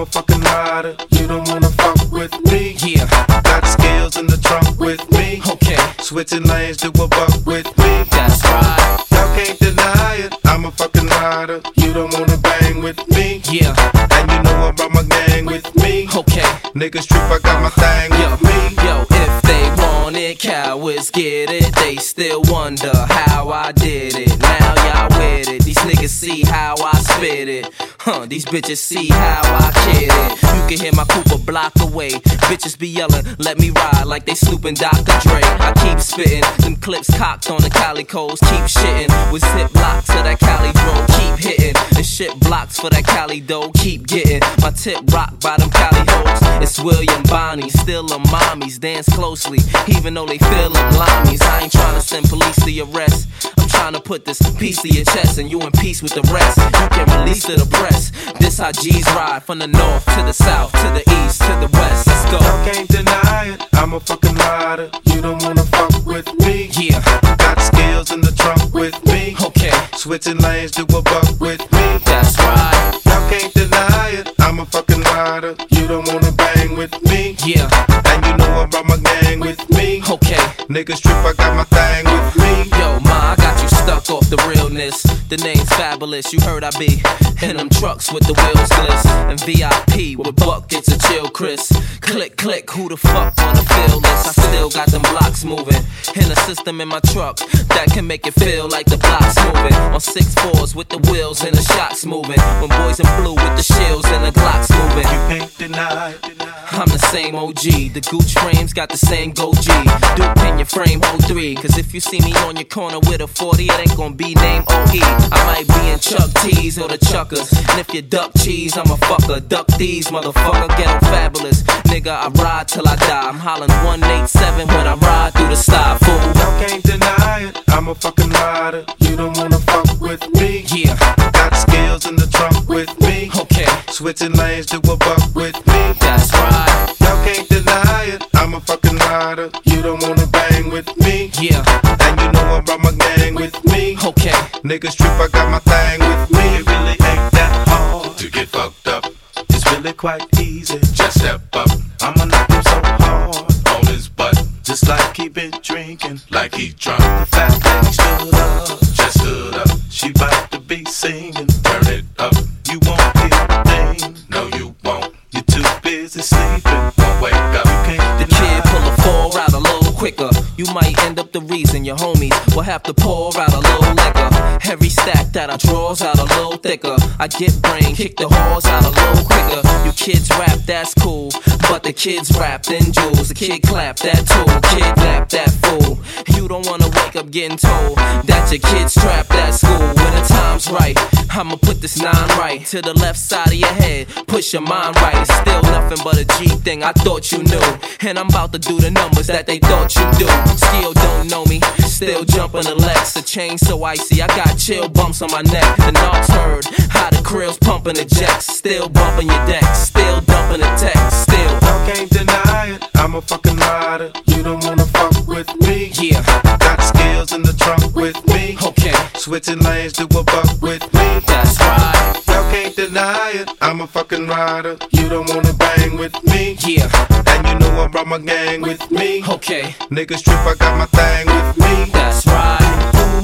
a fucking rider. You don't wanna fuck with me. Yeah. Got skills in the trunk with me. Okay. Switching lanes to a buck with me. That's right. Y'all can't deny it. I'm a fucking rider. You don't wanna bang with me. Yeah. And you know I brought my gang with me. Okay. Niggas trip, I got my thing with me. Yo, if they want it, cowards get it. They still wonder how I did it. Now y'all with it. These niggas see how I spit it. These bitches see how I kid it. You can hear my coupe a block away. Bitches be yelling, let me ride like they snooping Dr. Dre. I keep spitting, them clips cocked on the calicos. Keep shitting with zip blocks of that Cali dro. Keep hitting, and shit blocks for that Cali dough. Keep getting my tip rocked by them Cali hoes. It's William Bonnie, still them mommies. Dance closely, even though they feel them limeys. I ain't trying to send police to arrest. I'm trying to put this piece to your chest, and you in peace with the rest. You can release to the press. This how G's ride from the north to the south, to the east, to the west. Let's go. Y'all can't deny it. I'm a fucking rider. You don't wanna fuck with me. Yeah. Got skills in the trunk with me. Okay. Switching lanes to a buck with me. That's right. Y'all can't deny it. I'm a fucking rider. You don't wanna bang with me. Yeah. And you know I brought my gang with me. Okay. Niggas trip, I got my thing with me. Yo, ma, I got you stuck off the realness. The name's fabulous, you heard I be in them trucks with the wheels gliss. And VIP with buckets of chill, Chris. Click, click, who the fuck wanna feel this? I still got them blocks moving. In a system in my truck that can make it feel like the block's moving. On 6-4s with the wheels and the shocks moving. When boys in blue with the shields and the Glocks moving. You can't deny it. I'm the same OG, the Gooch frames got the same Go G. Duke in your frame, hold 3. Cause if you see me on your corner with a 40, it ain't gon' be named OE. I might be in Chuck T's or the Chuckers. And if you duck cheese, I'm a fucker. Duck these, motherfucker, ghetto fabulous. Nigga, I ride till I die. I'm hollering 187 when I ride through the sty, fool. Y'all can't deny it. I'm a fucking rider. You don't wanna fuck with me. Yeah. Got skills in the trunk with me. Okay. Switching lanes to a buck with me. That's right. Y'all can't deny it. I'm a fucking rider. You don't wanna bang with me. Yeah. And you know I brought my gang with me. Okay. Niggas trip, I got my thing with me. It really ain't that hard to get fucked up. It's really quite easy. Just step up. I'ma knock him so hard on his butt. Just like he been drinking, like he drunk. The fact that he stood up, just stood up. She about to be singing, turn it up. You won't hear a thing, no you won't. You're too busy sleeping, won't wake up. You can't The kid pull a 4 out a little quicker. You might end up the reason your homies will have to pour out a little liquor. Every stack that I draws out a little thicker. I get brain, kick the whores out a little quicker. You kids rap, that's cool, but the kids wrapped in jewels. The kid clap that tool, kidnap that fool. You don't wanna wake up getting told that your kid's trapped at school. When the time's right, I'ma put this 9 right to the left side of your head. Push your mind right, it's still nothing but a G thing. I thought you knew, and I'm about to do the numbers that they thought you do. Still don't know me, still jumping the Lex. The chain so icy, I got chill bumps on my neck. The knocks heard, how the krill's pumping the jacks. Still bumping your deck, still dumping the text. Still, y'all can't deny it. I'm a fucking rider. You don't wanna fuck with me. yeah. Got skills in the trunk with me. Okay. Switching lanes to a buck with me. That's right. Y'all can't deny it. I'm a fucking rider. You don't wanna bang with me. Yeah. And you know I brought my gang with me. Okay. Niggas trip, I got my thing with me. That's right.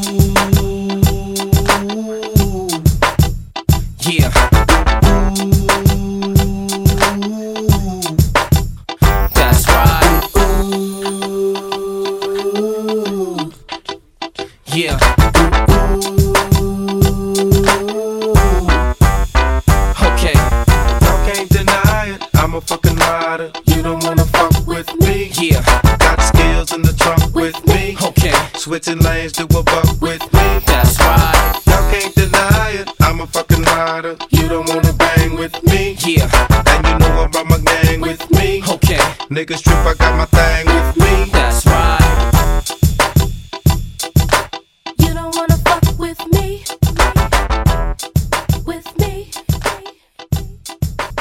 Yeah. That's right. Yeah. Okay. Y'all can't deny it. I'm a fucking rider. You don't wanna fuck with me. Yeah. Got skills in the trunk with me. Okay. Switching lanes to a buck with me. That's right. Y'all can't deny it. I'm a fucking rider. You don't wanna bang with me. Yeah. And you know I brought my gang with me. Okay. Niggas trip, I got my thing with me. That's